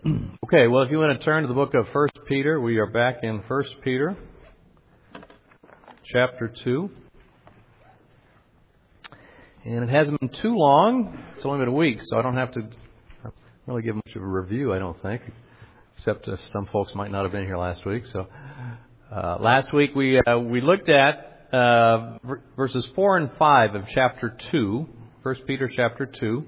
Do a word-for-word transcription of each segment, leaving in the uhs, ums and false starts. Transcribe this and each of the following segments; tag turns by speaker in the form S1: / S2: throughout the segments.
S1: Okay, well, if you want to turn to the book of First Peter, we are back in First Peter, chapter two. And it hasn't been too long. It's only been a week, so I don't have to really give much of a review, I don't think, except uh, some folks might not have been here last week. So uh, last week we uh, we looked at uh, verses four and five of chapter two, First Peter chapter two.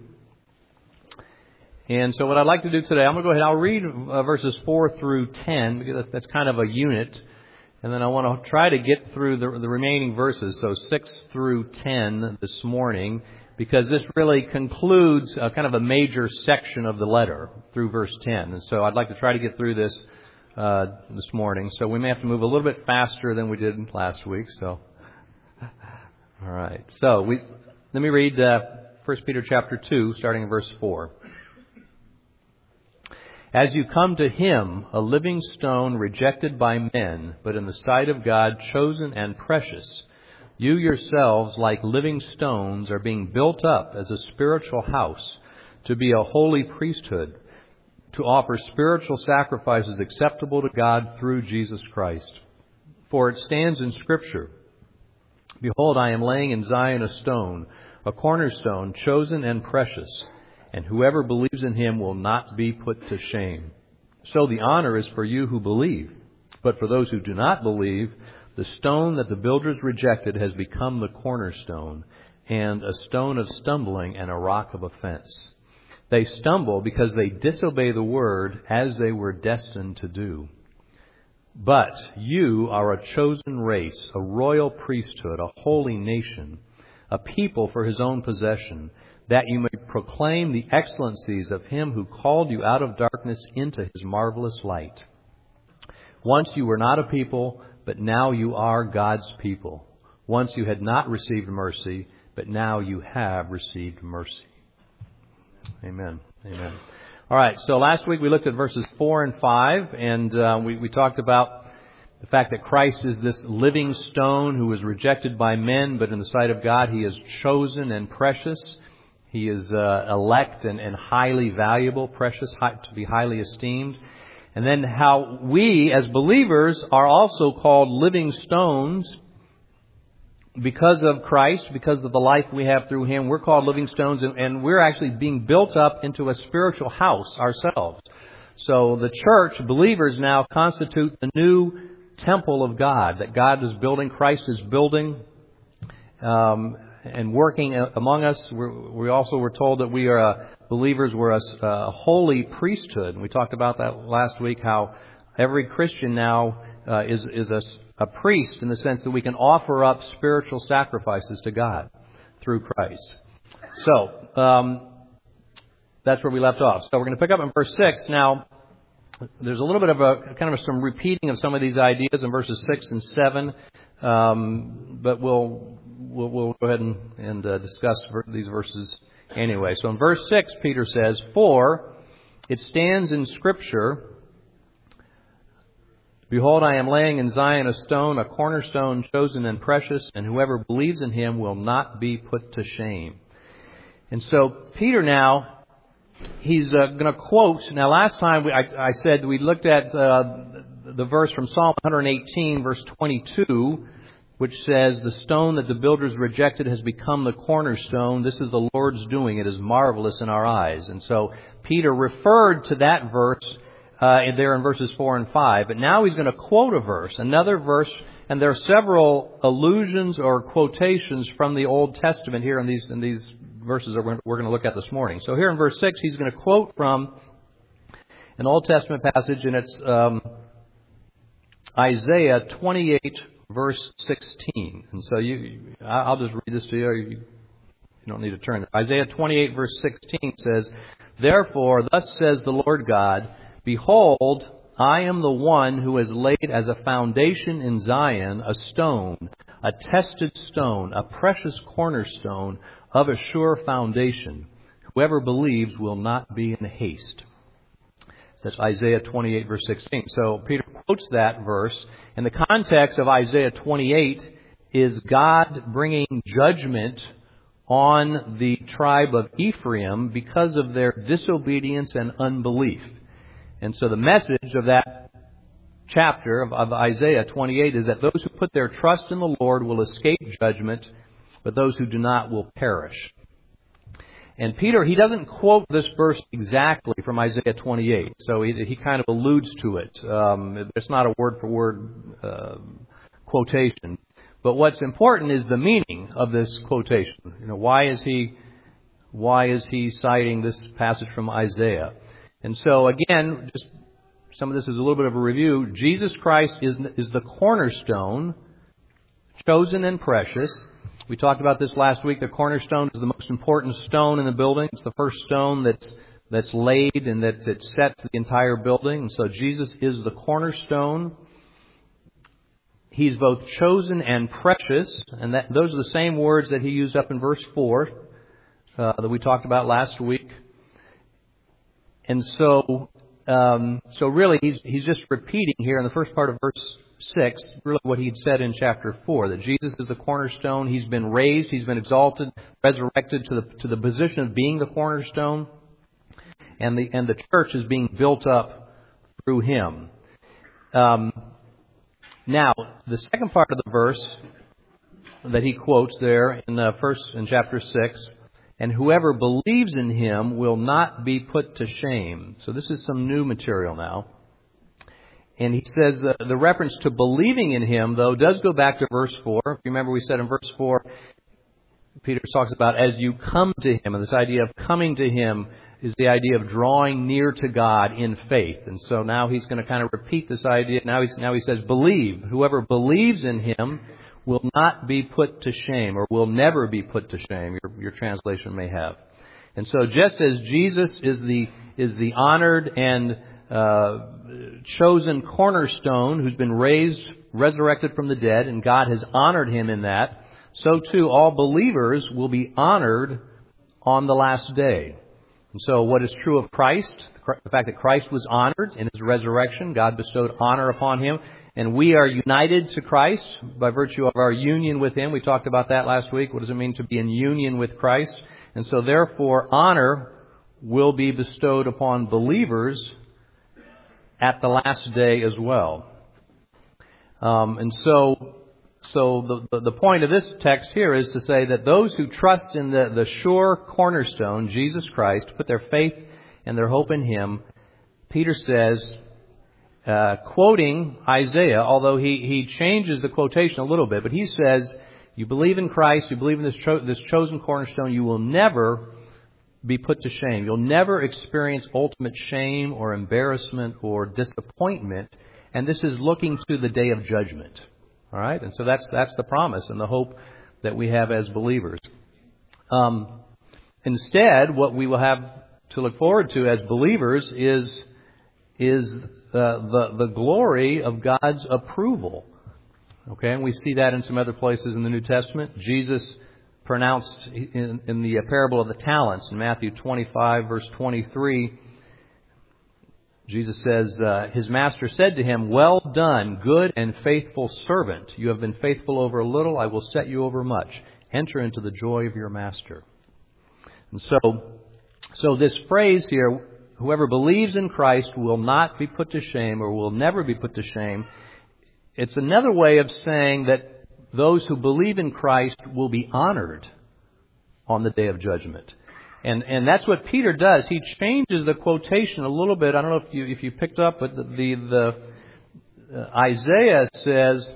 S1: And so what I'd like to do today, I'm going to go ahead, I'll read uh, verses four through ten, because that's kind of a unit. And then I want to try to get through the, the remaining verses, so six through ten this morning, because this really concludes uh, kind of a major section of the letter through verse ten. And so I'd like to try to get through this uh, this morning. So we may have to move a little bit faster than we did last week. So, all right. So we let me read uh, First Peter chapter two, starting in verse four. As you come to Him, a living stone rejected by men, but in the sight of God chosen and precious, you yourselves, like living stones, are being built up as a spiritual house to be a holy priesthood, to offer spiritual sacrifices acceptable to God through Jesus Christ. For it stands in Scripture, "Behold, I am laying in Zion a stone, a cornerstone, chosen and precious, and whoever believes in Him will not be put to shame. So the honor is for you who believe. But for those who do not believe, the stone that the builders rejected has become the cornerstone, and a stone of stumbling and a rock of offense. They stumble because they disobey the word as they were destined to do. But you are a chosen race, a royal priesthood, a holy nation, a people for His own possession, that you may proclaim the excellencies of Him who called you out of darkness into His marvelous light. Once you were not a people, but now you are God's people. Once you had not received mercy, but now you have received mercy." Amen. Amen. All right, so last week we looked at verses four and five, and uh, we, we talked about the fact that Christ is this living stone who was rejected by men, but in the sight of God He is chosen and precious. He is uh, elect and, and highly valuable, precious, high, to be highly esteemed. And then how we, as believers, are also called living stones because of Christ, because of the life we have through Him. We're called living stones, and, and we're actually being built up into a spiritual house ourselves. So the church, believers now, constitute the new temple of God that God is building, Christ is building. Um And working among us. We're, we also were told that we are uh, believers. We're a, a holy priesthood. And we talked about that last week. How every Christian now uh, is is a, a priest in the sense that we can offer up spiritual sacrifices to God through Christ. So um, that's where we left off. So we're going to pick up in verse six. Now, there's a little bit of a kind of some repeating of some of these ideas in verses six and seven, um, but we'll. We'll, we'll go ahead and, and uh, discuss these verses anyway. So in verse six, Peter says, "For it stands in Scripture, Behold, I am laying in Zion a stone, a cornerstone chosen and precious, and whoever believes in Him will not be put to shame." And so Peter now, he's uh, going to quote. Now last time we, I, I said we looked at uh, the verse from Psalm one eighteen, verse twenty-two, which says, "The stone that the builders rejected has become the cornerstone. This is the Lord's doing. It is marvelous in our eyes." And so Peter referred to that verse uh, there in verses four and five. But now he's going to quote a verse, another verse, and there are several allusions or quotations from the Old Testament here in these in these verses that we're, we're going to look at this morning. So here in verse six, he's going to quote from an Old Testament passage, and it's um, Isaiah twenty-eight, verse sixteen. And so you, I'll just read this to you. You, you don't need to turn. Isaiah twenty-eight, verse sixteen says, "Therefore, thus says the Lord God, Behold, I am the one who has laid as a foundation in Zion a stone, a tested stone, a precious cornerstone of a sure foundation. Whoever believes will not be in haste." That's Isaiah twenty-eight, verse sixteen. So Peter quotes that verse. And the context of Isaiah twenty-eight is God bringing judgment on the tribe of Ephraim because of their disobedience and unbelief. And so the message of that chapter of, of Isaiah twenty-eight is that those who put their trust in the Lord will escape judgment, but those who do not will perish. And Peter, he doesn't quote this verse exactly from Isaiah twenty-eight, so he, he kind of alludes to it. Um, it's not a word-for-word uh, quotation. But what's important is the meaning of this quotation. You know, why is he why is he citing this passage from Isaiah? And so again, just some of this is a little bit of a review. Jesus Christ is is the cornerstone, chosen and precious. We talked about this last week. The cornerstone is the most important stone in the building. It's the first stone that's that's laid and that it sets the entire building. And so Jesus is the cornerstone. He's both chosen and precious, and that those are the same words that he used up in verse four uh, that we talked about last week. And so, um, so really, he's he's just repeating here in the first part of verse six, really what he'd said in chapter four, that Jesus is the cornerstone. He's been raised, he's been exalted, resurrected to the to the position of being the cornerstone, and the and the church is being built up through him. Um, now, the second part of the verse that he quotes there in the first in chapter six, and whoever believes in him will not be put to shame. So this is some new material now. And he says that the reference to believing in him, though, does go back to verse four. If you remember, we said in verse four, Peter talks about as you come to him. And this idea of coming to him is the idea of drawing near to God in faith. And so now he's going to kind of repeat this idea. Now, he's, now he says, believe. Whoever believes in him will not be put to shame, or will never be put to shame, your, your translation may have. And so just as Jesus is the is the honored and uh, chosen cornerstone who's been raised, resurrected from the dead, and God has honored him in that, so too all believers will be honored on the last day. And so what is true of Christ, the fact that Christ was honored in his resurrection, God bestowed honor upon him, and we are united to Christ by virtue of our union with him. We talked about that last week. What does it mean to be in union with Christ? And so therefore honor will be bestowed upon believers at the last day as well. Um, and so so the, the point of this text here is to say that those who trust in the, the sure cornerstone, Jesus Christ, put their faith and their hope in him, Peter says, uh, quoting Isaiah, although he, he changes the quotation a little bit, but he says, you believe in Christ, you believe in this, cho- this chosen cornerstone, you will never be put to shame. You'll never experience ultimate shame or embarrassment or disappointment. And this is looking to the day of judgment. All right? And so that's that's the promise and the hope that we have as believers. Um, instead, what we will have to look forward to as believers is is uh, the the glory of God's approval. Okay, and we see that in some other places in the New Testament. Jesus pronounced in, in the parable of the talents in Matthew twenty-five, verse twenty-three, Jesus says, uh, his master said to him, well done, good and faithful servant. You have been faithful over a little, I will set you over much. Enter into the joy of your master. And so, so this phrase here, whoever believes in Christ will not be put to shame or will never be put to shame. It's another way of saying that those who believe in Christ will be honored on the day of judgment. And and that's what Peter does. He changes the quotation a little bit. I don't know if you if you picked up, but the the, the uh, Isaiah says,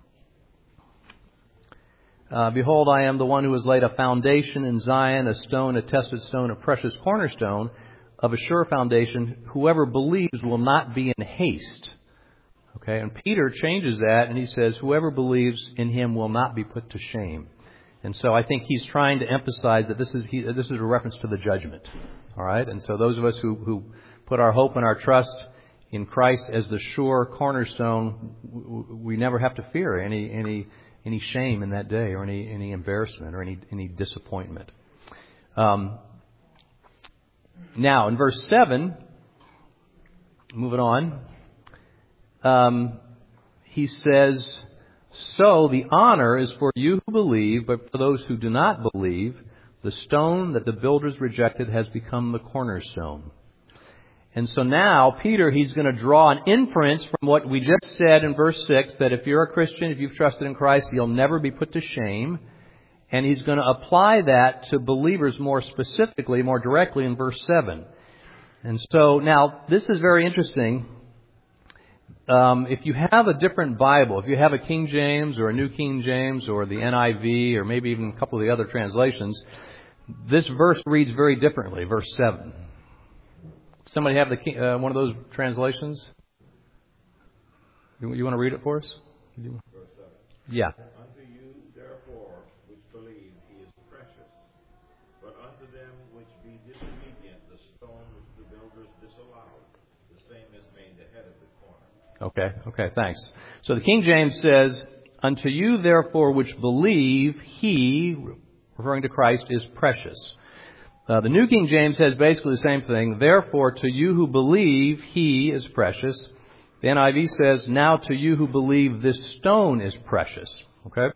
S1: uh, "Behold, I am the one who has laid a foundation in Zion, a stone, a tested stone, a precious cornerstone, of a sure foundation. Whoever believes will not be in haste." Okay, and Peter changes that, and he says, "Whoever believes in him will not be put to shame." And so I think he's trying to emphasize that this is he, this is a reference to the judgment. All right? And so those of us who, who put our hope and our trust in Christ as the sure cornerstone, we never have to fear any any any shame in that day or any, any embarrassment or any, any disappointment. Um, now, in verse seven, moving on, um, he says, so the honor is for you who believe, but for those who do not believe, the stone that the builders rejected has become the cornerstone. And so now, Peter, he's going to draw an inference from what we just said in verse six, that if you're a Christian, if you've trusted in Christ, you'll never be put to shame. And he's going to apply that to believers more specifically, more directly in verse seven. And so now, this is very interesting. Um, if you have a different Bible, if you have a King James or a New King James or the N I V or maybe even a couple of the other translations, this verse reads very differently, verse seven. Somebody have the uh, one of those translations? You, you want to read it for us? You... Yeah.
S2: Unto you, therefore, which believe, he is precious. But unto them which be disobedient, the stone which the builders disallowed, the same is made the head of the corner.
S1: Okay, okay, thanks. So the King James says, unto you, therefore, which believe, he, referring to Christ, is precious. Uh, the New King James says basically the same thing. Therefore, to you who believe, he is precious. The N I V says, now to you who believe, this stone is precious. Okay?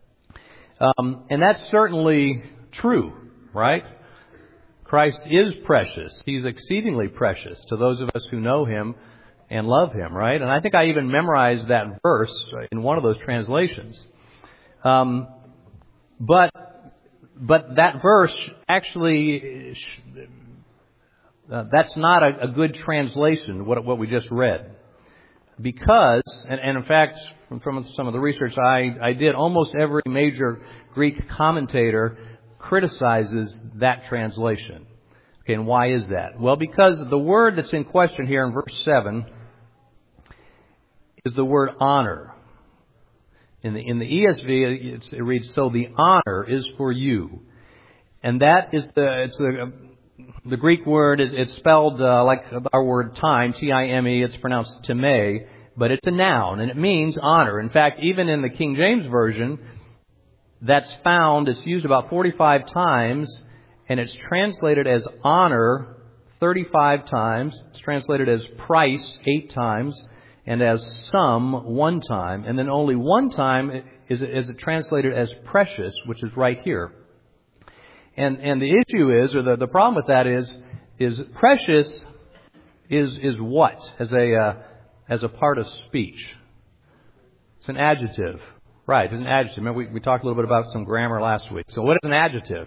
S1: Um, and that's certainly true, right? Christ is precious. He's exceedingly precious to those of us who know him and love him, right? And I think I even memorized that verse in one of those translations. Um, but But that verse actually, uh, that's not a, a good translation, what, what we just read. Because, and, and in fact, from, from some of the research I, I did, almost every major Greek commentator criticizes that translation. Okay, and why is that? Well, because the word that's in question here in verse seven is the word honor. In the, in the E S V, it's, it reads, so the honor is for you. And that is the, it's the, the Greek word, is it's spelled uh, like our word time, T I M E, it's pronounced time, but it's a noun, and it means honor. In fact, even in the King James Version, that's found, it's used about forty-five times, and it's translated as honor thirty-five times. It's translated as price eight times. And as sum one time, and then only one time is it, is it translated as precious, which is right here. And and the issue is, or the, the problem with that is, is precious is is what as a uh, as a part of speech? It's an adjective, right? It's an adjective. Remember we, we talked a little bit about some grammar last week. So what is an adjective?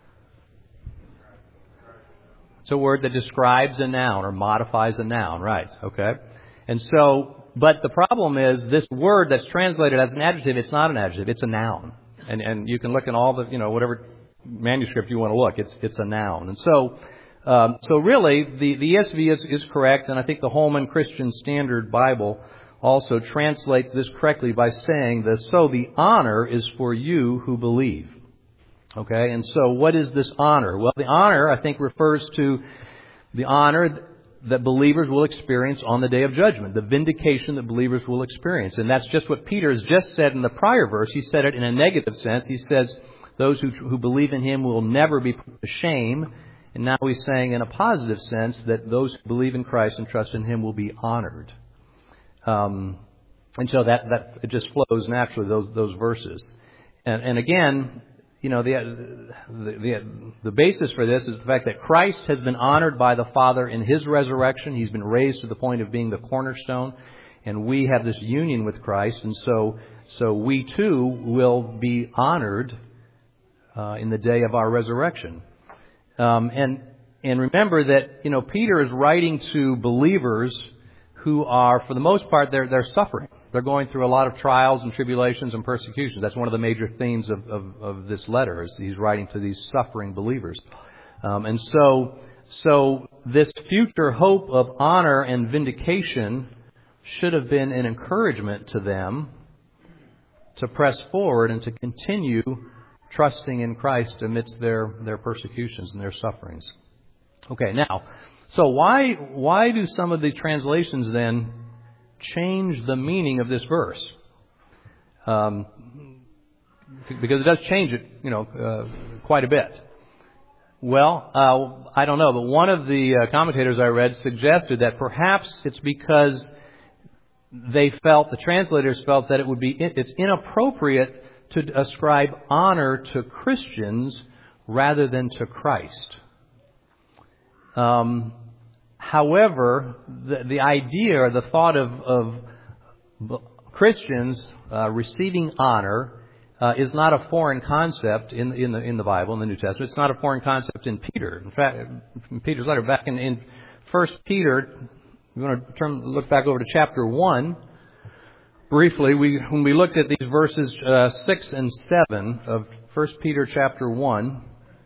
S1: It's a word that describes a noun or modifies a noun, right? Okay. And so, but the problem is this word that's translated as an adjective, it's not an adjective, it's a noun. And and you can look in all the, you know, whatever manuscript you want to look, it's it's a noun. And so, um, so really, the, the E S V is, is correct, and I think the Holman Christian Standard Bible also translates this correctly by saying this, so the honor is for you who believe. Okay, and so what is this honor? Well, the honor, I think, refers to the honor that believers will experience on the day of judgment, the vindication that believers will experience. And that's just what Peter has just said in the prior verse. He said it in a negative sense. He says those who, who believe in him will never be put to shame. And now he's saying in a positive sense that those who believe in Christ and trust in him will be honored. Um, and so that, that it just flows naturally, those those verses. And, and again, you know, the, the the the basis for this is the fact that Christ has been honored by the Father in his resurrection. He's been raised to the point of being the cornerstone, and we have this union with Christ, and so so we too will be honored uh, in the day of our resurrection. Um, and and remember that, you know, Peter is writing to believers who are, for the most part, they're they're suffering. They're going through a lot of trials and tribulations and persecutions. That's one of the major themes of, of, of this letter, is he's writing to these suffering believers. Um, and so, so this future hope of honor and vindication should have been an encouragement to them to press forward and to continue trusting in Christ amidst their, their persecutions and their sufferings. Okay, now, so why why do some of the translations then change the meaning of this verse? Um, because it does change it, you know, uh, quite a bit. Well, uh, I don't know, but one of the uh, commentators I read suggested that perhaps it's because they felt, the translators felt that it would be, it's inappropriate to ascribe honor to Christians rather than to Christ. Um, however, the, the idea or the thought of, of Christians uh, receiving honor uh, is not a foreign concept in, in, the, in the Bible, in the New Testament. It's not a foreign concept in Peter. In fact, in Peter's letter, back in, in First Peter, we want to turn, look back over to chapter one. Briefly, we, when we looked at these verses uh, six and seven of First Peter chapter one,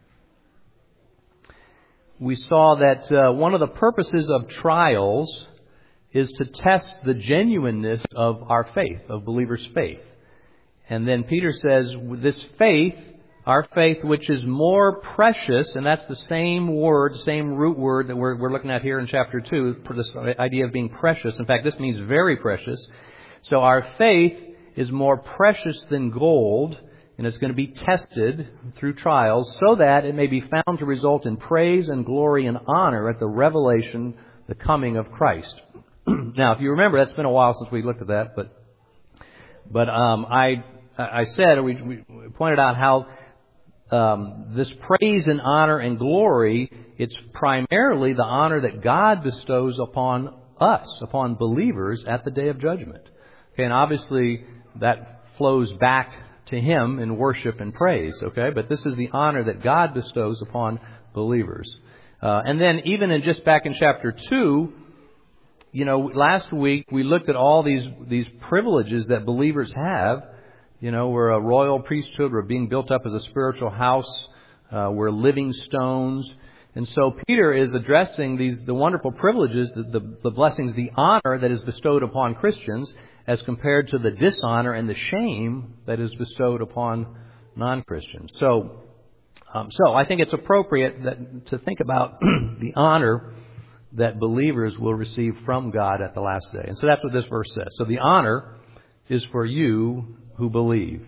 S1: we saw that uh, one of the purposes of trials is to test the genuineness of our faith, of believers' faith. And then Peter says, this faith, our faith, which is more precious, and that's the same word, same root word that we're, we're looking at here in chapter two, for this idea of being precious. In fact, this means very precious. So our faith is more precious than gold, and it's going to be tested through trials so that it may be found to result in praise and glory and honor at the revelation, the coming of Christ. Now, if you remember, that's been a while since we looked at that, but but um, I I said, we, we pointed out how um, this praise and honor and glory, it's primarily the honor that God bestows upon us, upon believers at the day of judgment. Okay, and obviously that flows back to Him in worship and praise, okay? But this is the honor that God bestows upon believers. Uh, and then even in just back in chapter two, you know, last week we looked at all these these privileges that believers have. You know, we're a royal priesthood. We're being built up as a spiritual house. Uh, we're living stones. And so Peter is addressing these the wonderful privileges, the, the, the blessings, the honor that is bestowed upon Christians as compared to the dishonor and the shame that is bestowed upon non-Christians. So, um, so I think it's appropriate that, to think about the honor that believers will receive from God at the last day. And so that's what this verse says. So the honor is for you who believe.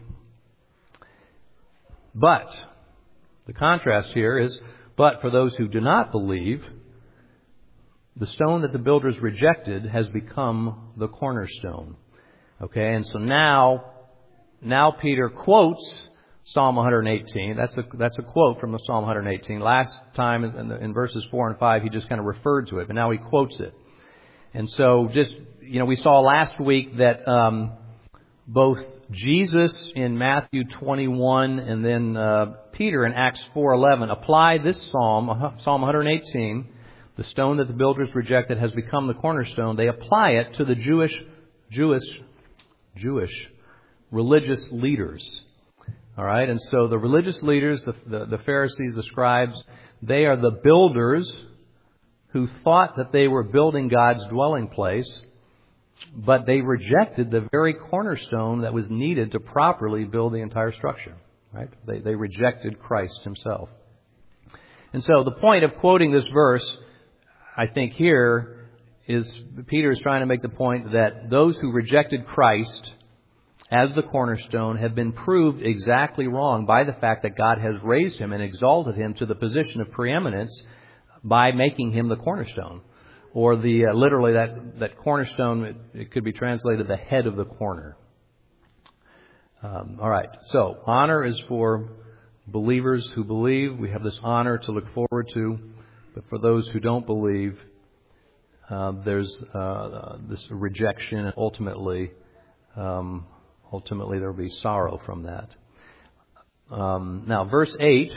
S1: But the contrast here is, but for those who do not believe, the stone that the builders rejected has become the cornerstone. Okay, and so now, now Peter quotes Psalm one eighteen. That's a that's a quote from the Psalm one eighteen. Last time in, the, in verses four and five, he just kind of referred to it, but now he quotes it. And so, just you know, we saw last week that um, both Jesus in Matthew twenty-one and then uh, Peter in Acts four eleven apply this psalm, Psalm one eighteen, the stone that the builders rejected has become the cornerstone. They apply it to the Jewish, Jewish, Jewish religious leaders. All right, and so the religious leaders, the, the, the Pharisees, the scribes, they are the builders who thought that they were building God's dwelling place, but they rejected the very cornerstone that was needed to properly build the entire structure. Right? They, they rejected Christ Himself. And so the point of quoting this verse, I think here, is Peter is trying to make the point that those who rejected Christ as the cornerstone have been proved exactly wrong by the fact that God has raised Him and exalted Him to the position of preeminence by making Him the cornerstone. Or the uh, literally that, that cornerstone, it, it could be translated the head of the corner. Um, all right, so honor is for believers who believe. We have this honor to look forward to. But for those who don't believe, uh, there's uh, this rejection, and ultimately, um, ultimately there will be sorrow from that. Um, now, verse eight.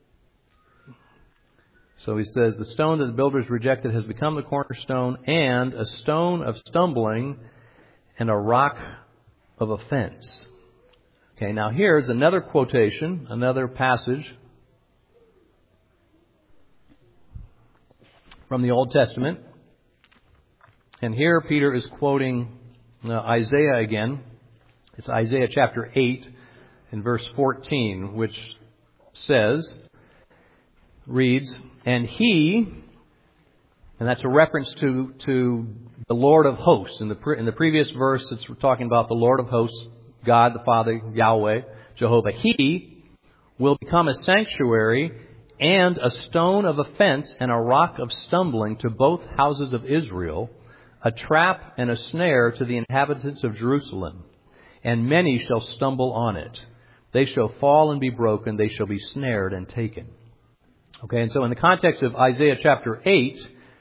S1: So he says, the stone that the builders rejected has become the cornerstone, and a stone of stumbling and a rock of offense. Okay, now here's another quotation, another passage from the Old Testament. And here Peter is quoting uh, Isaiah again. It's Isaiah chapter eight and verse fourteen, which says, reads, and He, and that's a reference to, to the Lord of hosts. In the, pre, in the previous verse, it's talking about the Lord of hosts, God the Father, Yahweh, Jehovah. He will become a sanctuary and a stone of offense and a rock of stumbling to both houses of Israel, a trap and a snare to the inhabitants of Jerusalem. And many shall stumble on it. They shall fall and be broken. They shall be snared and taken. Okay, and so in the context of Isaiah chapter eight,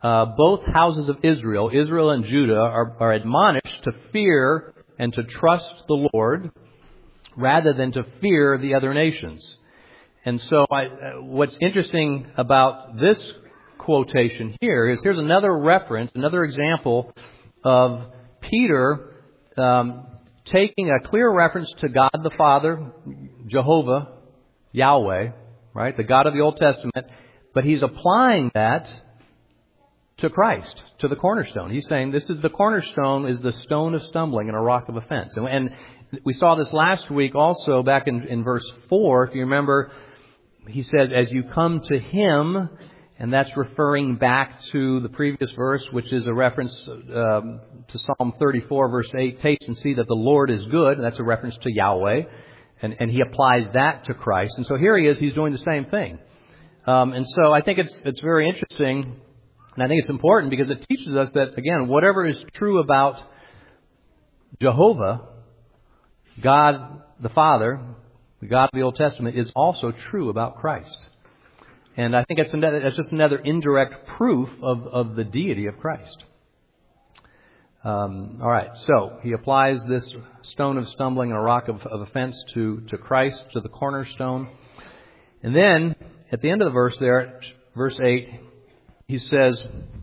S1: uh, both houses of Israel, Israel and Judah, are, are admonished to fear and to trust the Lord rather than to fear the other nations. And so I, what's interesting about this quotation here is here's another reference, another example of Peter um, taking a clear reference to God the Father, Jehovah, Yahweh, right, the God of the Old Testament, but he's applying that to Christ, to the cornerstone. He's saying this is the cornerstone is the stone of stumbling and a rock of offense. And, and we saw this last week also back in, in verse four. If you remember, he says, as you come to him, and that's referring back to the previous verse, which is a reference um, to Psalm thirty-four, verse eight. Taste and see that the Lord is good. And that's a reference to Yahweh. And, and he applies that to Christ. And so here he is. He's doing the same thing. Um, and so I think it's it's very interesting. And I think it's important because it teaches us that, again, whatever is true about Jehovah, God the Father, the God of the Old Testament, is also true about Christ. And I think it's, another, it's just another indirect proof of, of the deity of Christ. Um, all right, so he applies this stone of stumbling and a rock of, of offense to, to Christ, to the cornerstone. And then, at the end of the verse there, verse eight, he says,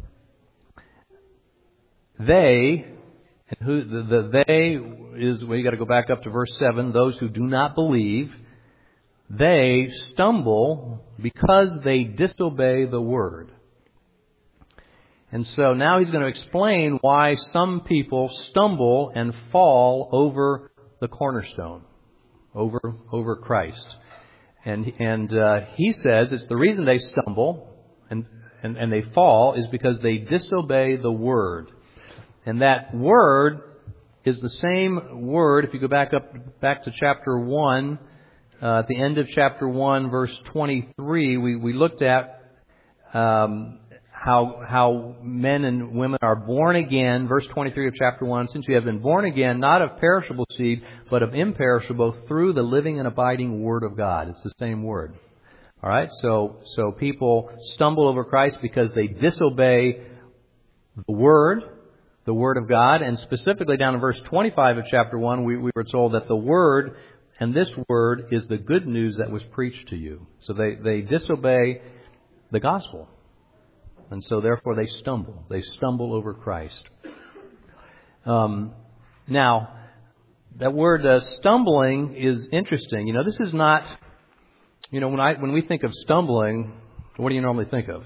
S1: they, and who the, the they is, well, you got to go back up to verse seven, those who do not believe, they stumble because they disobey the word. And so now he's going to explain why some people stumble and fall over the cornerstone, over over Christ. And and uh, he says it's the reason they stumble and, and, and they fall is because they disobey the word. And that word is the same word, if you go back up back to chapter one, uh, at the end of chapter one, verse twenty-three, we, we looked at um, how how men and women are born again. Verse twenty-three of chapter one, since you have been born again, not of perishable seed, but of imperishable, through the living and abiding Word of God. It's the same word. All right, so so people stumble over Christ because they disobey the Word, the Word of God, and specifically down in verse twenty-five of chapter one, we, we were told that the Word and this Word is the good news that was preached to you. So they, they disobey the gospel. And so, therefore, they stumble. They stumble over Christ. Um, now, that word uh, stumbling is interesting. You know, this is not, you know, when I when we think of stumbling, what do you normally think of?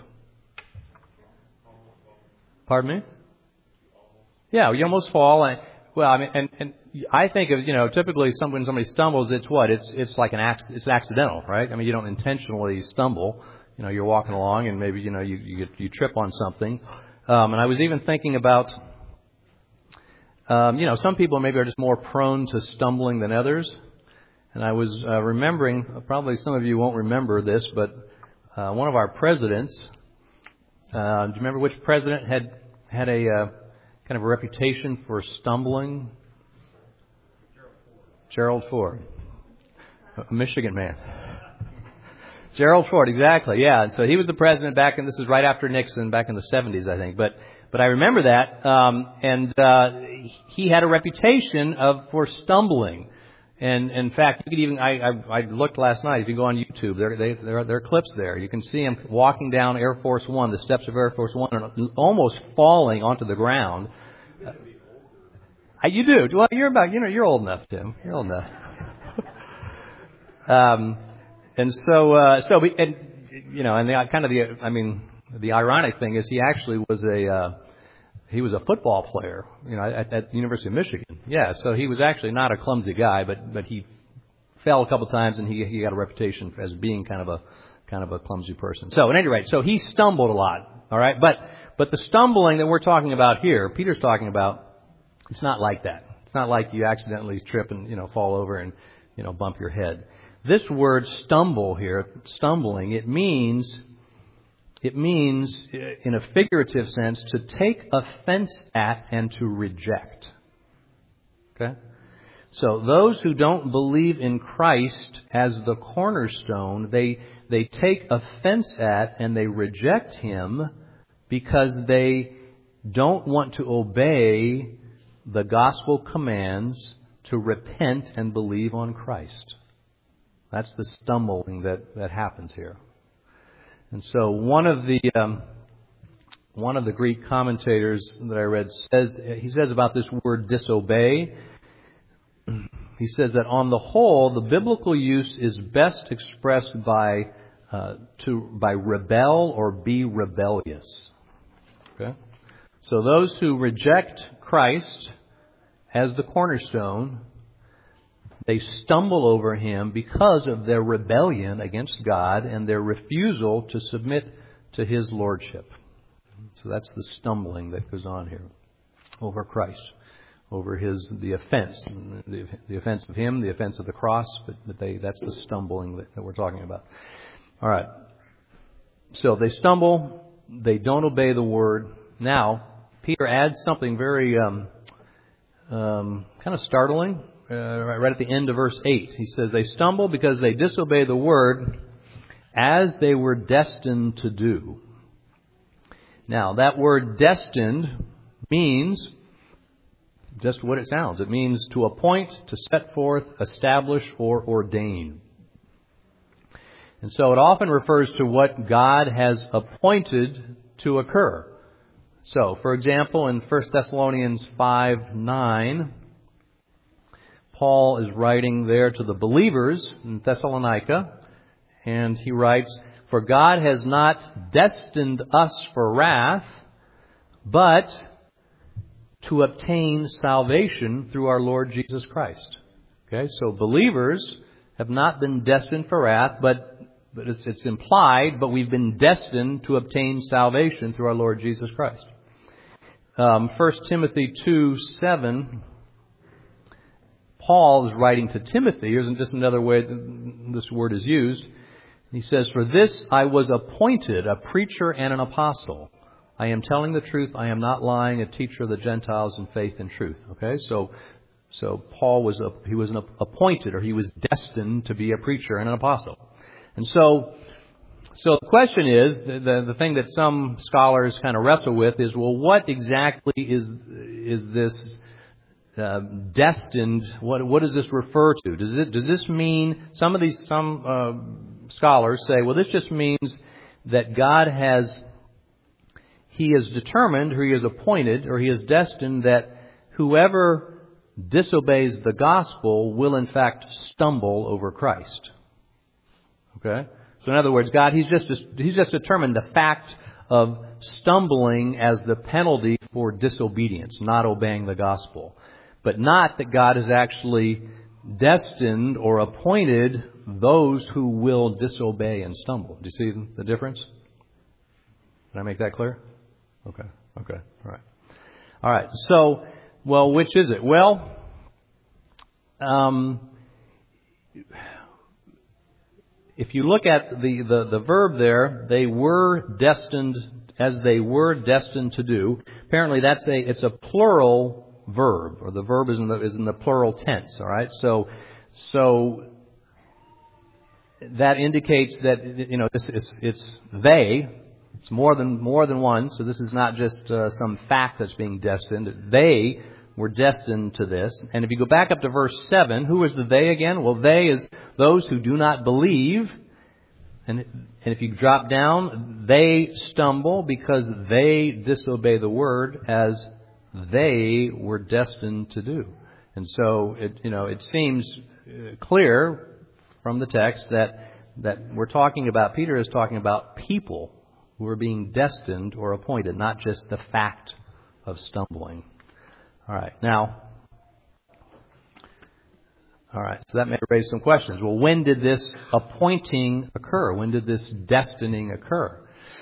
S1: Pardon me? Yeah, you almost fall. And, well, I mean, and, and I think of, you know, typically some, when somebody stumbles, it's what? It's it's like an ac- it's accidental, right? I mean, you don't intentionally stumble. You know, you're walking along and maybe, you know, you you, you trip on something. Um, and I was even thinking about, um, you know, some people maybe are just more prone to stumbling than others. And I was uh, remembering, probably some of you won't remember this, but uh, one of our presidents, uh, do you remember which president had had a uh, kind of a reputation for stumbling? Gerald Ford. Gerald Ford, a Michigan man. Gerald Ford, exactly, yeah. And so he was the president back in, this is right after Nixon, back in the seventies, I think. But but I remember that, um, and uh, he had a reputation of for stumbling. And in fact, you could even, I, I, I looked last night, if you go on YouTube, there, they, there, are, there are clips there. You can see him walking down Air Force One, the steps of Air Force One, and almost falling onto the ground. Uh, you do. Well, you're about, you know, you're old enough, Tim. You're old enough. um, And so, uh, so we, and, you know, and the kind of the, I mean, the ironic thing is he actually was a, uh, he was a football player, you know, at, at the University of Michigan. Yeah, so he was actually not a clumsy guy, but, but he fell a couple times and he, he got a reputation as being kind of a, kind of a clumsy person. So at any rate, so he stumbled a lot, all right? But, but the stumbling that we're talking about here, Peter's talking about, it's not like that. It's not like you accidentally trip and, you know, fall over and, you know, bump your head. This word stumble here, stumbling, it means, it means in a figurative sense to take offense at and to reject. Okay? So those who don't believe in Christ as the cornerstone, they, they take offense at and they reject Him because they don't want to obey the gospel commands to repent and believe on Christ. That's the stumbling that, that happens here. And so one of the um, one of the Greek commentators that I read says he says about this word disobey. He says that on the whole, the biblical use is best expressed by uh, to by rebel or be rebellious. Okay, so those who reject Christ as the cornerstone, they stumble over Him because of their rebellion against God and their refusal to submit to His lordship. So that's the stumbling that goes on here over Christ, over His the offense, the, the offense of Him, the offense of the cross. But, but they that's the stumbling that, that we're talking about. All right. So they stumble, they don't obey the word. Now Peter adds something very um, um, kind of startling. Uh, right at the end of verse eight, he says, they stumble because they disobey the word as they were destined to do. Now, that word destined means just what it sounds. It means to appoint, to set forth, establish, or ordain. And so it often refers to what God has appointed to occur. So, for example, in First Thessalonians five nine, Paul is writing there to the believers in Thessalonica, and he writes, for God has not destined us for wrath, but to obtain salvation through our Lord Jesus Christ. Okay, so believers have not been destined for wrath, but, but it's, it's implied, but we've been destined to obtain salvation through our Lord Jesus Christ. Um, First Timothy two seven, Paul is writing to Timothy. Here's just another way this word is used. He says, for this I was appointed a preacher and an apostle. I am telling the truth. I am not lying, a teacher of the Gentiles in faith and truth. Okay, so so Paul was a, he was an appointed, or he was destined to be a preacher and an apostle. And so so the question is, the, the thing that some scholars kind of wrestle with is, well, what exactly is is this Uh, destined? What what does this refer to? Does it does this mean some of these some uh, scholars say, well, this just means that God has He has determined, or He has appointed, or He has destined that whoever disobeys the gospel will in fact stumble over Christ. Okay, so in other words, God He's just He's just determined the fact of stumbling as the penalty for disobedience, not obeying the gospel. But not that God has actually destined or appointed those who will disobey and stumble. Do you see the difference? Can I make that clear? Okay. Okay. All right. All right. So, well, which is it? Well, um, if you look at the, the, the verb there, they were destined as they were destined to do. Apparently, that's a it's a plural verb, or the verb is in the is in the plural tense. All right, so so that indicates that, you know, it's it's, it's they. It's more than more than one. So this is not just uh, some fact that's being destined. They were destined to this. And if you go back up to verse seven, who is the they again? Well, they is those who do not believe. And and if you drop down, they stumble because they disobey the word as they were destined to do. And so, it, you know, it seems clear from the text that that we're talking about, Peter is talking about people who are being destined or appointed, not just the fact of stumbling. All right, now, all right, so that may raise some questions. Well, when did this appointing occur? When did this destining occur?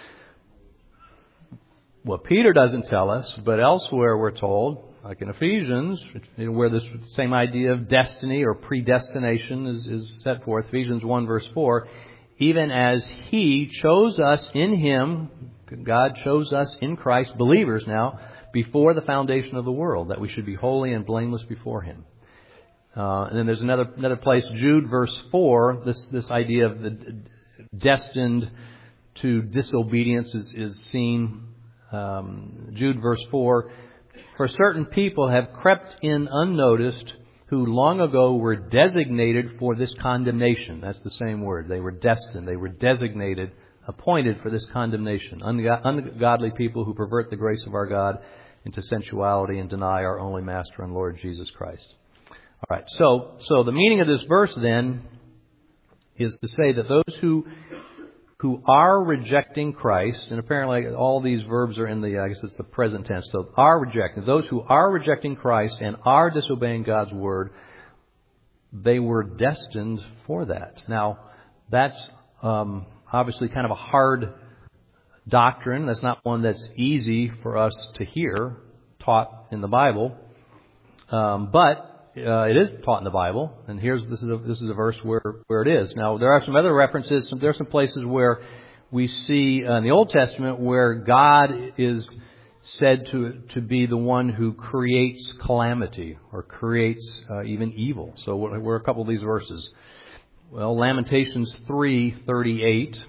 S1: Well, Peter doesn't tell us, but elsewhere we're told, like in Ephesians, where this same idea of destiny or predestination is, is set forth, Ephesians one verse four, even as He chose us in Him, God chose us in Christ, believers now, before the foundation of the world, that we should be holy and blameless before Him. Uh, and then there's another another place, Jude verse four, this, this idea of the destined to disobedience is, is seen Um, Jude verse four, for certain people have crept in unnoticed who long ago were designated for this condemnation. That's the same word. They were destined. They were designated, appointed for this condemnation. Ungodly people who pervert the grace of our God into sensuality and deny our only Master and Lord Jesus Christ. All right. So, so the meaning of this verse then is to say that those who who are rejecting Christ, and apparently all these verbs are in the, I guess it's the present tense, so are rejecting, those who are rejecting Christ and are disobeying God's Word, they were destined for that. Now, that's um, obviously kind of a hard doctrine. That's not one that's easy for us to hear taught in the Bible, um, but Uh, it is taught in the Bible, and here's this is a, this is a verse where, where it is. Now, there are some other references. Some, there are some places where we see uh, in the Old Testament where God is said to to be the one who creates calamity or creates uh, even evil. So, what were a couple of these verses? Well, Lamentations three thirty-eight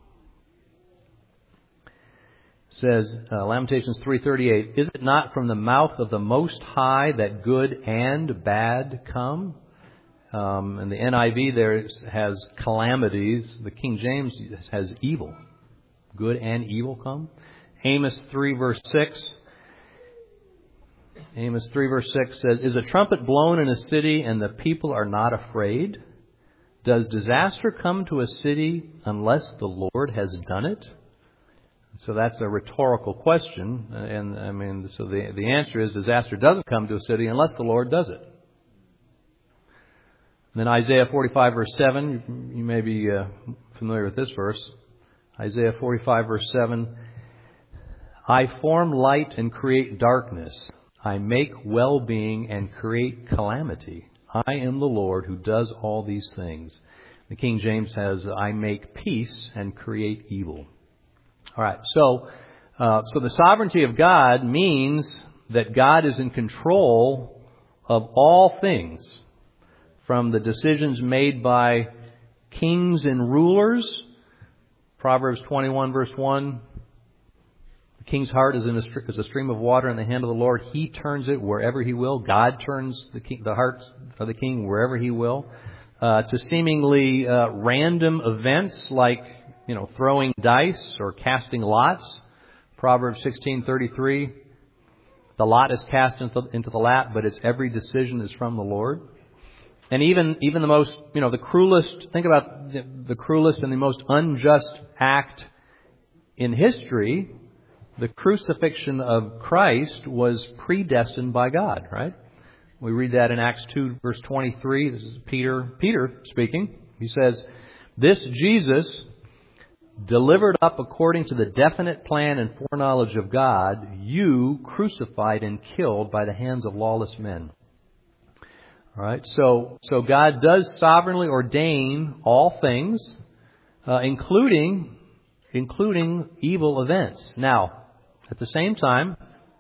S1: says, uh, Lamentations three thirty-eight, is it not from the mouth of the Most High that good and bad come? Um, and the N I V there has calamities. The King James has evil. Good and evil come. Amos three verse six. Amos three verse six says, is a trumpet blown in a city and the people are not afraid? Does disaster come to a city unless the Lord has done it? So that's a rhetorical question, and I mean, so the the answer is disaster doesn't come to a city unless the Lord does it. And then Isaiah forty-five verse seven, you may be uh, familiar with this verse. Isaiah forty-five verse seven, I form light and create darkness. I make well-being and create calamity. I am the Lord who does all these things. The King James says, I make peace and create evil. All right, so uh, so the sovereignty of God means that God is in control of all things, from the decisions made by kings and rulers. Proverbs twenty-one verse one, the king's heart is in a, is a stream of water in the hand of the Lord. He turns it wherever He will. God turns the, king, the heart of the king wherever He will. Uh, to seemingly uh, random events like, you know, throwing dice or casting lots. Proverbs sixteen thirty-three, the lot is cast into, into the lap, but its every decision is from the Lord. And even even the most, you know, the cruelest, think about the, the cruelest and the most unjust act in history, the crucifixion of Christ was predestined by God, right? We read that in Acts two verse twenty-three. This is Peter, Peter speaking. He says, this Jesus, delivered up according to the definite plan and foreknowledge of God, you crucified and killed by the hands of lawless men. All right, so so God does sovereignly ordain all things, uh, including including evil events. Now, at the same time,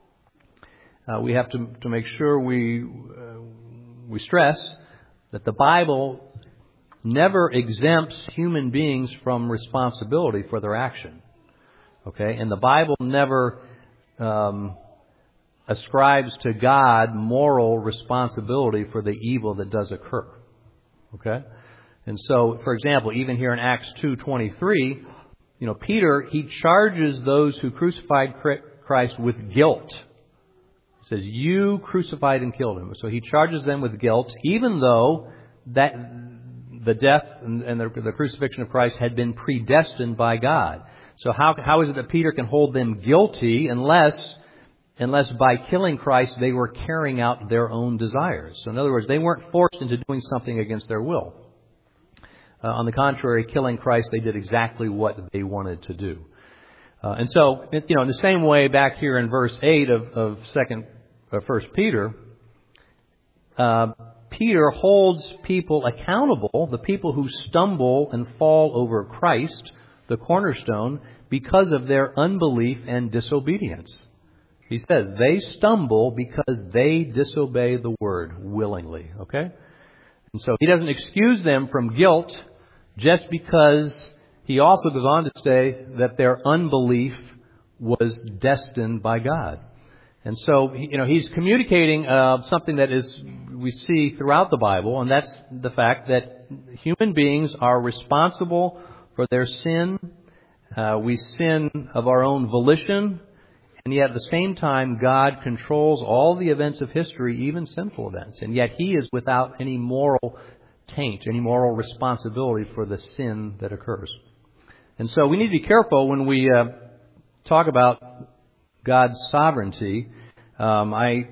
S1: uh, we have to to make sure we uh, we stress that the Bible never exempts human beings from responsibility for their action. Okay? And the Bible never um, ascribes to God moral responsibility for the evil that does occur. Okay? And so, for example, even here in Acts two twenty-three, you know, Peter, he charges those who crucified Christ with guilt. He says, you crucified and killed Him. So he charges them with guilt, even though that the death and, and the, the crucifixion of Christ had been predestined by God. So how how is it that Peter can hold them guilty unless unless by killing Christ they were carrying out their own desires? So in other words, they weren't forced into doing something against their will. Uh, on the contrary, killing Christ, they did exactly what they wanted to do. Uh, and so, you know, in the same way, back here in verse eight of, of second, uh, First Peter, uh, Peter holds people accountable, the people who stumble and fall over Christ, the cornerstone, because of their unbelief and disobedience. He says they stumble because they disobey the word willingly. Okay? And so he doesn't excuse them from guilt just because he also goes on to say that their unbelief was destined by God. And so, you know, he's communicating uh, something that is we see throughout the Bible, and that's the fact that human beings are responsible for their sin. Uh, we sin of our own volition, and yet at the same time, God controls all the events of history, even sinful events. And yet He is without any moral taint, any moral responsibility for the sin that occurs. And so we need to be careful when we uh, talk about God's sovereignty. Um, I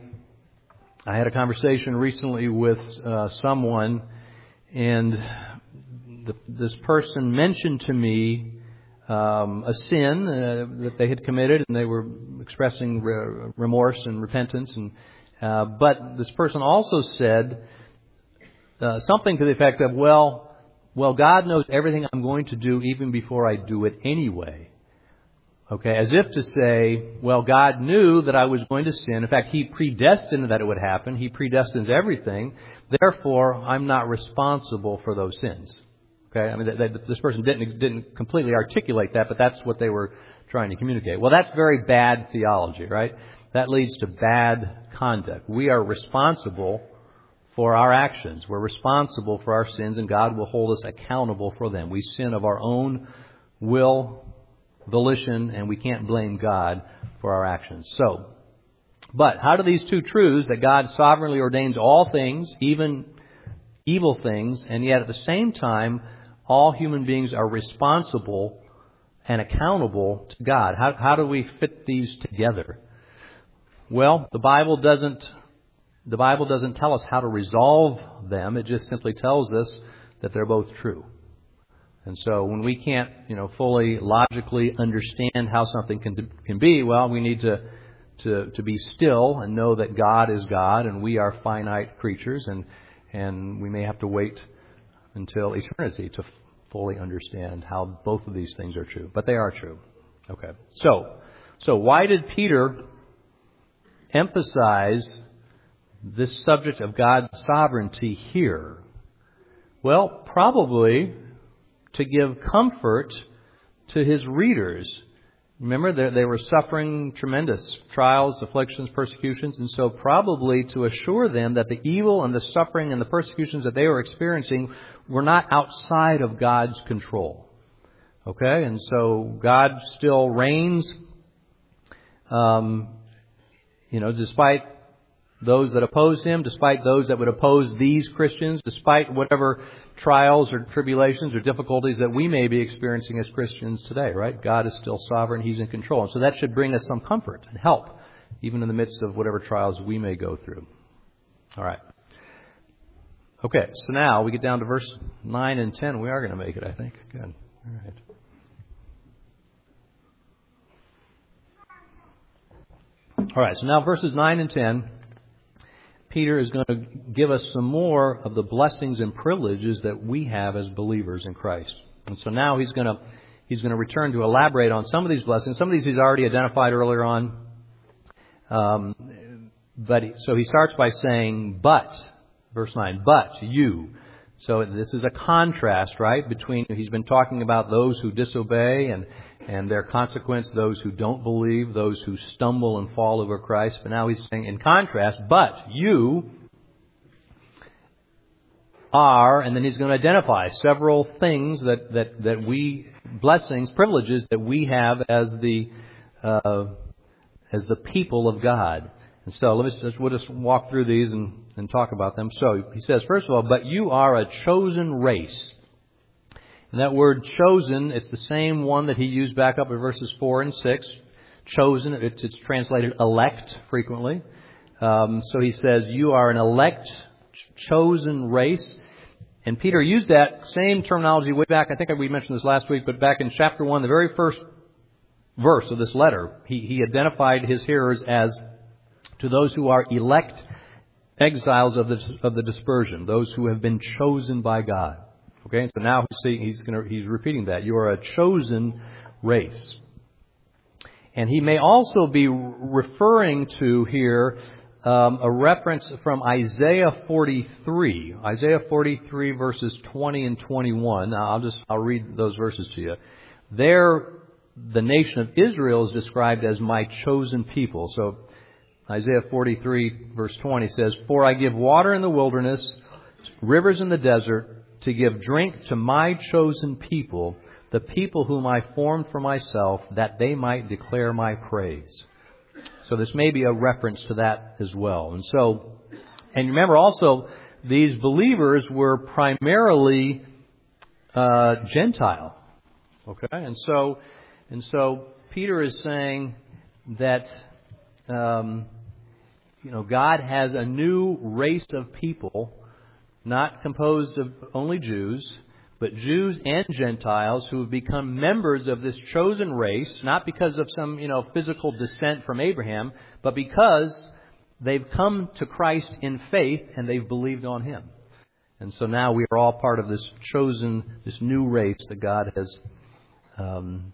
S1: I had a conversation recently with uh, someone, and the, this person mentioned to me um, a sin uh, that they had committed, and they were expressing re- remorse and repentance. And uh, but this person also said uh, something to the effect of, "Well, well, God knows everything I'm going to do, even before I do it anyway." Okay, as if to say, well, God knew that I was going to sin. In fact, He predestined that it would happen. He predestines everything. Therefore, I'm not responsible for those sins. Okay, I mean, that, that, this person didn't didn't completely articulate that, but that's what they were trying to communicate. Well, that's very bad theology, right? That leads to bad conduct. We are responsible for our actions. We're responsible for our sins, and God will hold us accountable for them. We sin of our own will, volition, and we can't blame God for our actions. So, but how do these two truths, that God sovereignly ordains all things, even evil things, and yet at the same time, all human beings are responsible and accountable to God? How, how do we fit these together? Well, the Bible doesn't, the Bible doesn't tell us how to resolve them. It just simply tells us that they're both true. And so when we can't, you know, fully logically understand how something can can be, well, we need to to to be still and know that God is God and we are finite creatures, and and we may have to wait until eternity to fully understand how both of these things are true. But they are true. Okay. So so why did Peter emphasize this subject of God's sovereignty here? Well, probably to give comfort to his readers. Remember, they, they were suffering tremendous trials, afflictions, persecutions, and so probably to assure them that the evil and the suffering and the persecutions that they were experiencing were not outside of God's control. Okay, and so God still reigns, um, you know, despite those that oppose Him, despite those that would oppose these Christians, despite whatever trials or tribulations or difficulties that we may be experiencing as Christians today, right? God is still sovereign. He's in control. And so that should bring us some comfort and help, even in the midst of whatever trials we may go through. All right. Okay, so now we get down to verse nine and ten. We are going to make it, I think. Good. All right. All right, so now verses nine and ten. Peter is going to give us some more of the blessings and privileges that we have as believers in Christ. And so now he's going to he's going to return to elaborate on some of these blessings. Some of these he's already identified earlier on. Um, but he, so he starts by saying, but, verse nine, but you. So this is a contrast, right, between, he's been talking about those who disobey and and their consequence, those who don't believe, those who stumble and fall over Christ. But now he's saying, in contrast, but you are, and then he's going to identify several things that, that, that we, blessings, privileges that we have as the uh, as the people of God. And so let us just, we'll just walk through these and, and talk about them. So he says, first of all, but you are a chosen race. And that word chosen, it's the same one that he used back up in verses four and six. Chosen, it's, it's translated elect frequently. Um, so he says, you are an elect, chosen race. And Peter used that same terminology way back. I think we mentioned this last week, but back in chapter one, the very first verse of this letter, he, he identified his hearers as to those who are elect exiles of the, of the dispersion, those who have been chosen by God. Okay, so now see, he's going to, he's repeating that. You are a chosen race. And he may also be referring to here um, a reference from Isaiah forty-three. Isaiah forty-three verses twenty and twenty-one. Now I'll just, I'll read those verses to you. There, the nation of Israel is described as my chosen people. So Isaiah forty-three verse twenty says, "For I give water in the wilderness, rivers in the desert, to give drink to my chosen people, the people whom I formed for myself, that they might declare my praise." So this may be a reference to that as well. And so, and remember also, these believers were primarily uh, Gentile. Okay, and so, and so Peter is saying that um, you know God has a new race of people, not composed of only Jews, but Jews and Gentiles who have become members of this chosen race, not because of some, you know, physical descent from Abraham, but because they've come to Christ in faith and they've believed on Him. And so now we are all part of this chosen, this new race that God has, um,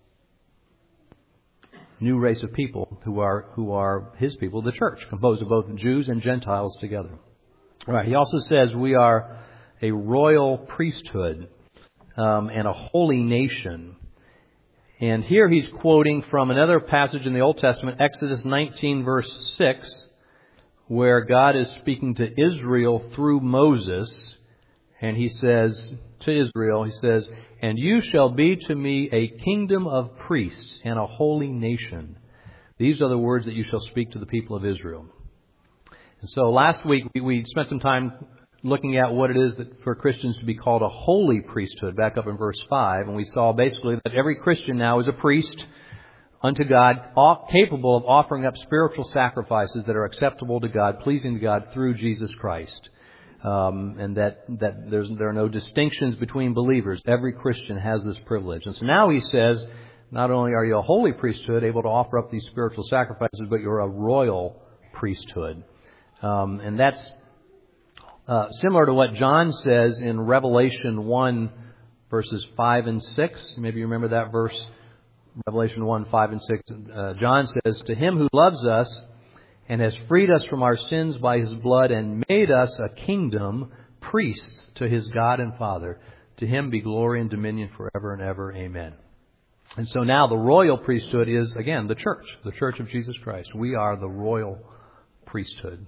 S1: new race of people who are who are His people, the church, composed of both Jews and Gentiles together. All right. He also says we are a royal priesthood um, and a holy nation. And here he's quoting from another passage in the Old Testament, Exodus nineteen, verse six, where God is speaking to Israel through Moses. And he says to Israel, he says, "And you shall be to me a kingdom of priests and a holy nation. These are the words that you shall speak to the people of Israel." And so last week we, we spent some time looking at what it is that for Christians to be called a holy priesthood, back up in verse five. And we saw basically that every Christian now is a priest unto God, capable of offering up spiritual sacrifices that are acceptable to God, pleasing to God through Jesus Christ. Um, and that, that there's, there are no distinctions between believers. Every Christian has this privilege. And so now he says, not only are you a holy priesthood, able to offer up these spiritual sacrifices, but you're a royal priesthood. Um, and that's uh, similar to what John says in Revelation one, verses five and six. Maybe you remember that verse, Revelation one, five and six. Uh, John says, "To Him who loves us and has freed us from our sins by His blood and made us a kingdom, priests to His God and Father, to Him be glory and dominion forever and ever. Amen." And so now the royal priesthood is, again, the church, the church of Jesus Christ. We are the royal priesthood.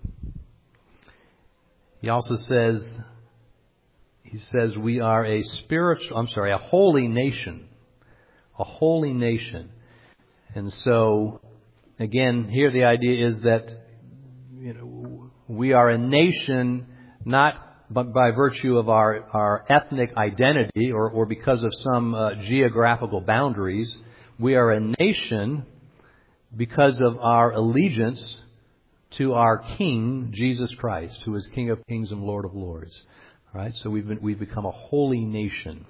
S1: He also says, he says we are a spiritual, I'm sorry, a holy nation. A holy nation. And so, again, here the idea is that, you know, we are a nation not but by virtue of our, our ethnic identity or, or because of some uh, geographical boundaries. We are a nation because of our allegiance to our King, Jesus Christ, who is King of Kings and Lord of Lords. All right, so we've been, we've become a holy nation.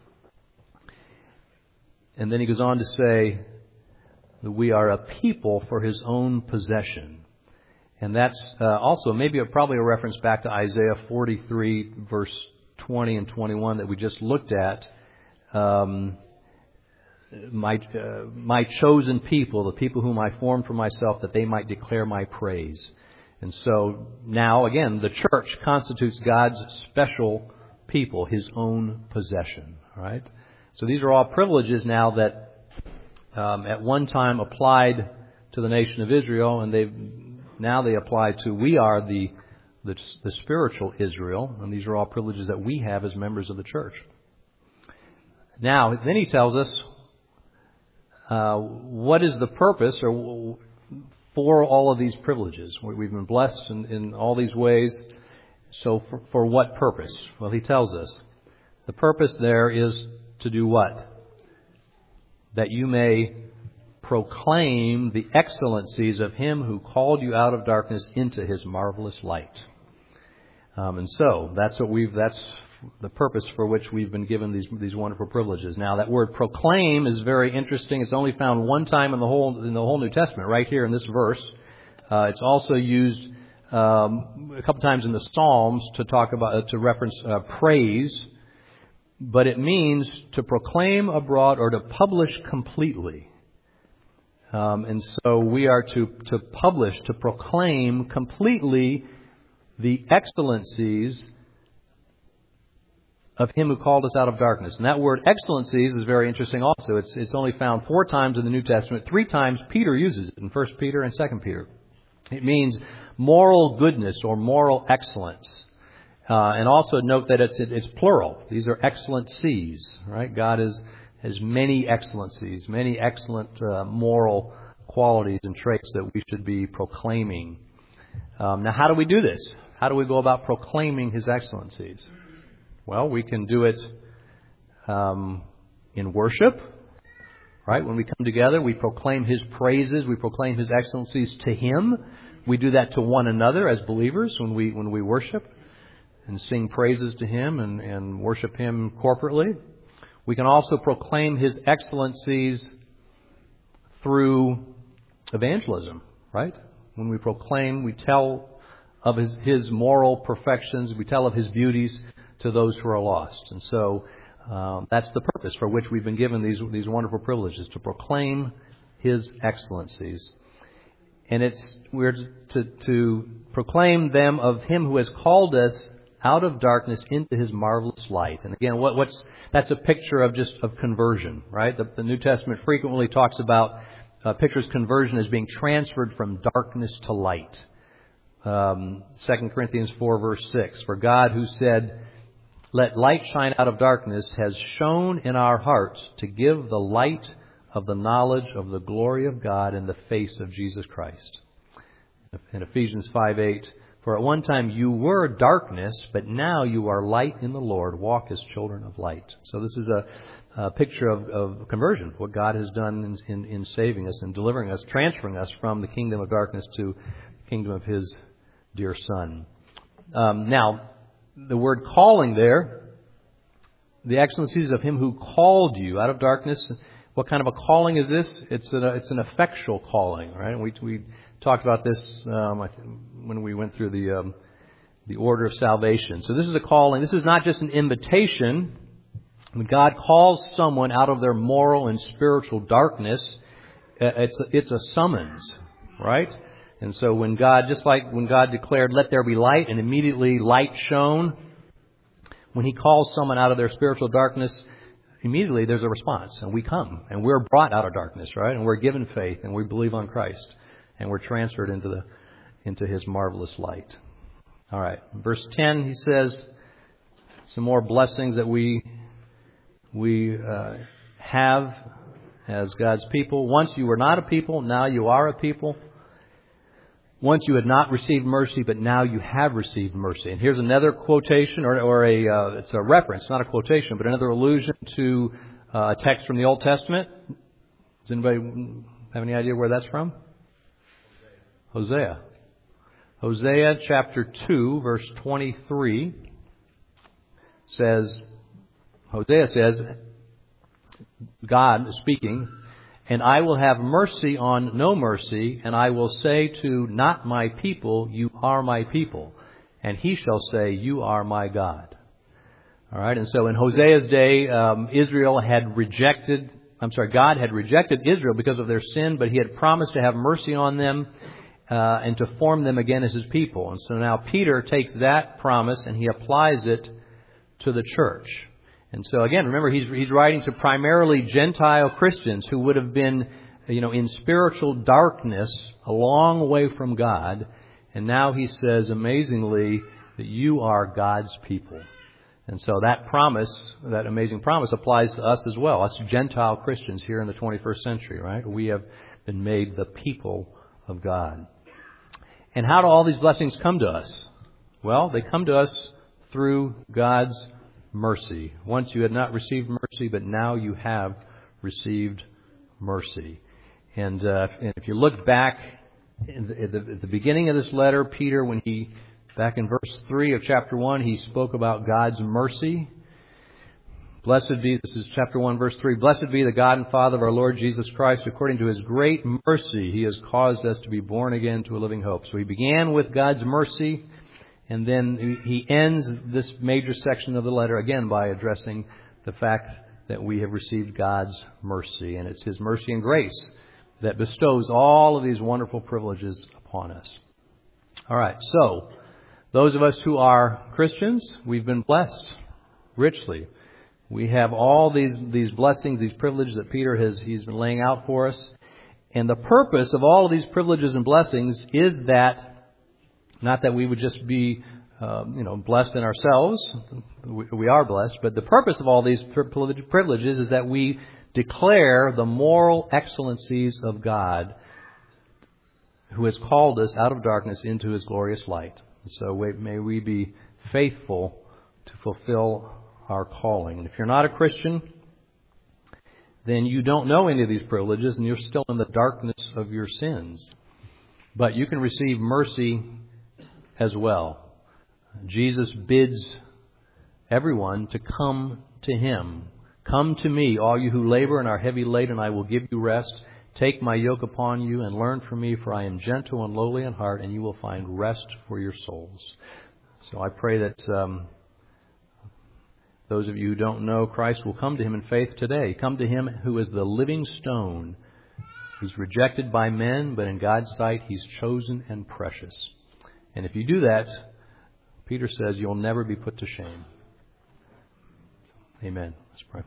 S1: And then he goes on to say that we are a people for His own possession. And that's uh, also maybe a, probably a reference back to Isaiah forty-three, verse twenty and twenty-one that we just looked at. Um, my uh, my chosen people, the people whom I formed for myself, that they might declare my praise. And so now, again, the church constitutes God's special people, His own possession. All right? So these are all privileges now that um, at one time applied to the nation of Israel, and they've now they apply to, we are the, the the spiritual Israel, and these are all privileges that we have as members of the church. Now, then he tells us uh, what is the purpose or for all of these privileges. We've been blessed in, in all these ways. So for, for what purpose? Well, he tells us the purpose there is to do what? That you may proclaim the excellencies of Him who called you out of darkness into His marvelous light. Um, and so that's what we've. That's the purpose for which we've been given these these wonderful privileges. Now, that word "proclaim" is very interesting. It's only found one time in the whole in the whole New Testament, right here in this verse. Uh, it's also used um, a couple times in the Psalms to talk about uh, to reference uh, praise. But it means to proclaim abroad or to publish completely. Um, and so we are to, to publish, to proclaim completely the excellencies of Him who called us out of darkness. And that word excellencies is very interesting also. It's, it's only found four times in the New Testament. Three times Peter uses it in First Peter and Second Peter. It means moral goodness or moral excellence. Uh, and also note that it's, it's plural. These are excellencies, right? God is, has many excellencies, many excellent uh, moral qualities and traits that we should be proclaiming. Um, now, how do we do this? How do we go about proclaiming His excellencies? Well, we can do it um, in worship, right? When we come together, we proclaim His praises, we proclaim His excellencies to Him. We do that to one another as believers when we when we worship and sing praises to Him and, and worship Him corporately. We can also proclaim His excellencies through evangelism, right? When we proclaim, we tell of His, His moral perfections, we tell of His beauties to those who are lost. And so um, that's the purpose for which we've been given these these wonderful privileges, to proclaim His excellencies. And it's we're to, to proclaim them of Him who has called us out of darkness into His marvelous light. And again, what, what's that's a picture of just of conversion, right? The, the New Testament frequently talks about uh, pictures conversion as being transferred from darkness to light. Um, Second Corinthians four verse six, for God who said, "Let light shine out of darkness," has shone in our hearts to give the light of the knowledge of the glory of God in the face of Jesus Christ. In Ephesians five eight, for at one time you were darkness, but now you are light in the Lord. Walk as children of light. So this is a, a picture of, of conversion, what God has done in, in, in saving us and delivering us, transferring us from the kingdom of darkness to the kingdom of His dear Son. Um, now, the word calling there, the excellencies of Him who called you out of darkness. What kind of a calling is this? It's an it's an effectual calling, right? We we talked about this um, when we went through the um, the order of salvation. So this is a calling. This is not just an invitation. When God calls someone out of their moral and spiritual darkness, it's a, it's a summons, right? And so when God, just like when God declared, "Let there be light," and immediately light shone, when He calls someone out of their spiritual darkness, immediately there's a response, and we come, and we're brought out of darkness, right? And we're given faith, and we believe on Christ, and we're transferred into the into His marvelous light. All right, verse ten, he says some more blessings that we we uh, have as God's people. Once you were not a people, now you are a people. Once you had not received mercy, but now you have received mercy. And here's another quotation, or, or a uh, it's a reference, not a quotation, but another allusion to uh, a text from the Old Testament. Does anybody have any idea where that's from? Hosea. Hosea chapter two, verse twenty-three says, Hosea says, God is speaking, "And I will have mercy on no mercy, and I will say to not my people, you are my people. And he shall say, you are my God." All right. And so in Hosea's day, um, Israel had rejected, I'm sorry, God had rejected Israel because of their sin, but He had promised to have mercy on them uh, and to form them again as His people. And so now Peter takes that promise and he applies it to the church. And so again, remember, he's he's writing to primarily Gentile Christians who would have been, you know, in spiritual darkness, a long way from God. And now he says, amazingly, that you are God's people. And so that promise, that amazing promise, applies to us as well, us Gentile Christians here in the twenty-first century, right? We have been made the people of God. And how do all these blessings come to us? Well, they come to us through God's mercy. Once you had not received mercy, but now you have received mercy. And, uh, and if you look back in the, at, the, at the beginning of this letter, Peter, when he, back in verse three of chapter one, he spoke about God's mercy. Blessed be, this is chapter one, verse three, "Blessed be the God and Father of our Lord Jesus Christ. According to His great mercy, He has caused us to be born again to a living hope." So he began with God's mercy. And then he ends this major section of the letter again by addressing the fact that we have received God's mercy. And it's His mercy and grace that bestows all of these wonderful privileges upon us. All right, so those of us who are Christians, we've been blessed. richly. We have all these, these blessings, these privileges that Peter has he's been laying out for us. And the purpose of all of these privileges and blessings is that, not that we would just be, uh, you know, blessed in ourselves. We, we are blessed. But the purpose of all these privileges is that we declare the moral excellencies of God, who has called us out of darkness into His glorious light. So may we be faithful to fulfill our calling. And if you're not a Christian, then you don't know any of these privileges and you're still in the darkness of your sins. But you can receive mercy as well. Jesus bids everyone to come to Him. Come to me, all you who labor and are heavy laden, and I will give you rest. Take my yoke upon you and learn from me, for I am gentle and lowly in heart, and you will find rest for your souls. So I pray that um, those of you who don't know Christ will come to Him in faith today. Come to Him who is the living stone. He's rejected by men, but in God's sight He's chosen and precious. And if you do that, Peter says you'll never be put to shame. Amen. Let's pray.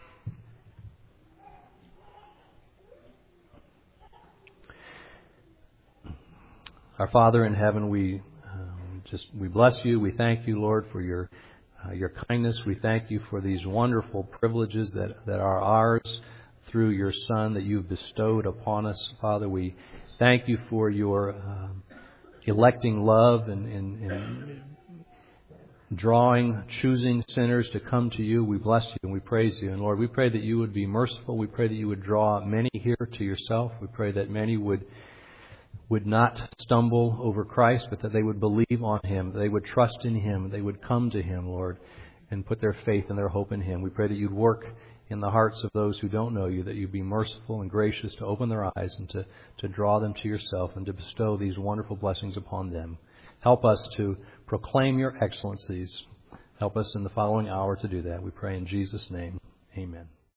S1: Our Father in heaven, we um, just we bless you. We thank you, Lord, for your uh, your kindness. We thank you for these wonderful privileges that, that are ours through your Son that you've bestowed upon us. Father, we thank you for your uh, electing love and, and, and drawing, choosing sinners to come to you. We bless you and we praise you. And Lord, we pray that you would be merciful. We pray that you would draw many here to yourself. We pray that many would would not stumble over Christ, but that they would believe on Him, they would trust in Him, they would come to Him, Lord, and put their faith and their hope in Him. We pray that you'd work in the hearts of those who don't know you, that you'd be merciful and gracious to open their eyes and to, to draw them to yourself and to bestow these wonderful blessings upon them. Help us to proclaim your excellencies. Help us in the following hour to do that. We pray in Jesus' name. Amen.